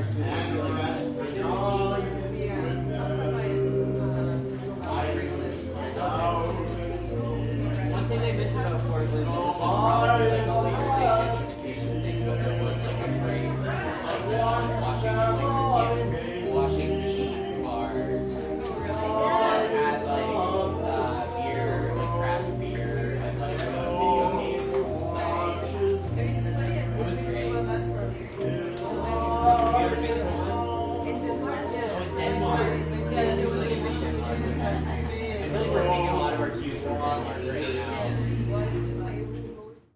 One thing they miss about Portland is probably like all the irrigation thing, but there was like a free like watching like